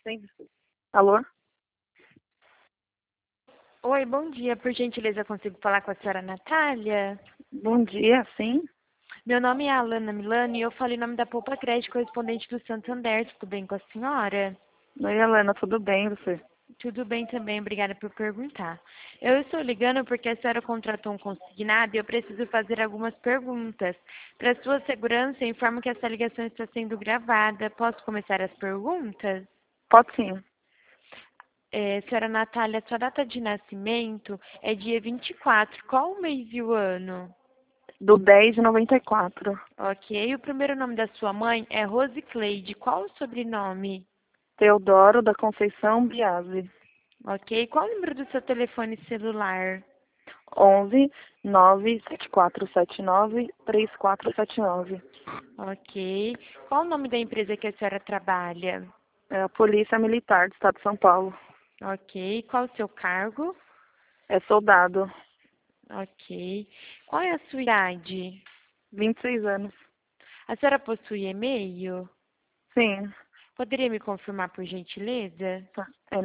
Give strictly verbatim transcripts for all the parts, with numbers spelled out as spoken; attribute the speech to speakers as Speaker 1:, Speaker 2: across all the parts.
Speaker 1: Sim. Alô?
Speaker 2: Oi, bom dia. Por gentileza, consigo falar com a senhora Natália?
Speaker 1: Bom dia, sim.
Speaker 2: Meu nome é Alana Milani e eu falo em nome da Poupa Crédito, correspondente do Santander. Tudo bem com a senhora?
Speaker 1: Oi, Helena, tudo bem, você?
Speaker 2: Tudo bem também, obrigada por perguntar. Eu estou ligando porque a senhora contratou um consignado e eu preciso fazer algumas perguntas. Para sua segurança, eu informo que essa ligação está sendo gravada. Posso começar as perguntas?
Speaker 1: Pode sim.
Speaker 2: É, senhora Natália, sua data de nascimento é dia vinte e quatro. Qual o mês e o ano?
Speaker 1: Do dez de noventa e quatro.
Speaker 2: Ok. O primeiro nome da sua mãe é Rose Cleide. Qual o sobrenome?
Speaker 1: Teodoro da Conceição Biasi.
Speaker 2: Ok. Qual o número do seu telefone celular?
Speaker 1: onze nove sete quatro sete nove três quatro sete nove.
Speaker 2: Ok. Qual o nome da empresa que a senhora trabalha?
Speaker 1: É a Polícia Militar do Estado de São Paulo.
Speaker 2: Ok. Qual o seu cargo?
Speaker 1: É soldado.
Speaker 2: Ok. Qual é a sua idade?
Speaker 1: vinte e seis anos.
Speaker 2: A senhora possui e-mail?
Speaker 1: Sim.
Speaker 2: Poderia me confirmar, por gentileza?
Speaker 1: Tá. É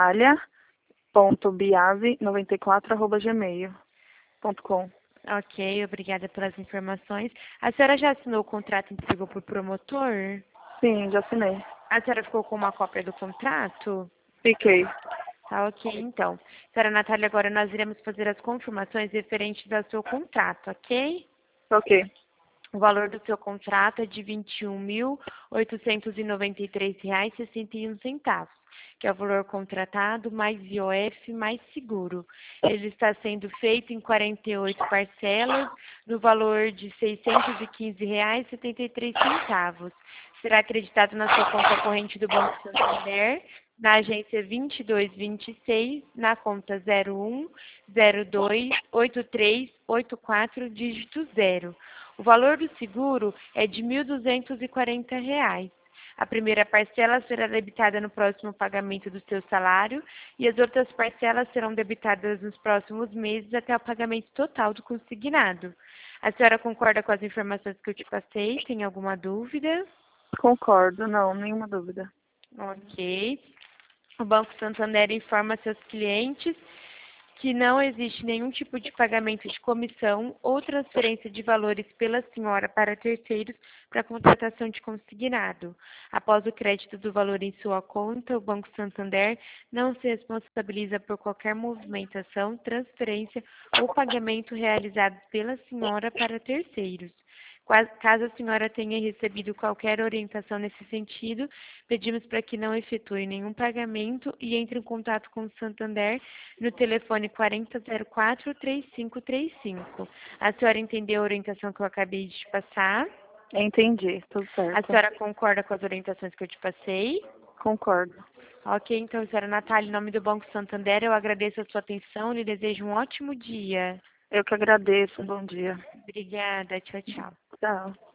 Speaker 1: natalia.biasi noventa e quatro arroba gmail ponto com.
Speaker 2: Ok, obrigada pelas informações. A senhora já assinou o contrato e entregou para o promotor?
Speaker 1: Sim, já assinei.
Speaker 2: A senhora ficou com uma cópia do contrato?
Speaker 1: Fiquei.
Speaker 2: Tá ok, então. Senhora Natália, agora nós iremos fazer as confirmações referentes ao seu contrato, ok?
Speaker 1: Ok.
Speaker 2: O valor do seu contrato é de vinte e um mil oitocentos e noventa e três reais e sessenta e um centavos, que é o valor contratado mais I O F mais seguro. Ele está sendo feito em quarenta e oito parcelas, no valor de seiscentos e quinze reais e setenta e três centavos. Será acreditado na sua conta corrente do Banco Santander, na agência vinte e dois vinte e seis, na conta zero um zero dois oito três oito quatro, dígito zero. O valor do seguro é de mil duzentos e quarenta reais. A primeira parcela será debitada no próximo pagamento do seu salário e as outras parcelas serão debitadas nos próximos meses até o pagamento total do consignado. A senhora concorda com as informações que eu te passei? Tem alguma dúvida?
Speaker 1: Concordo, não, nenhuma dúvida.
Speaker 2: Ok. O Banco Santander informa seus clientes que não existe nenhum tipo de pagamento de comissão ou transferência de valores pela senhora para terceiros para contratação de consignado. Após o crédito do valor em sua conta, o Banco Santander não se responsabiliza por qualquer movimentação, transferência ou pagamento realizado pela senhora para terceiros. Caso a senhora tenha recebido qualquer orientação nesse sentido, pedimos para que não efetue nenhum pagamento e entre em contato com o Santander no telefone quarenta zero quatro, três cinco três cinco. A senhora entendeu a orientação que eu acabei de te passar?
Speaker 1: Entendi, tudo
Speaker 2: A
Speaker 1: certo.
Speaker 2: senhora concorda com as orientações que eu te passei?
Speaker 1: Concordo.
Speaker 2: Ok, então, senhora Natália, em nome do Banco Santander, eu agradeço a sua atenção e lhe desejo um ótimo dia.
Speaker 1: Eu que agradeço. Bom dia.
Speaker 2: Obrigada, tchau, tchau.
Speaker 1: Tchau.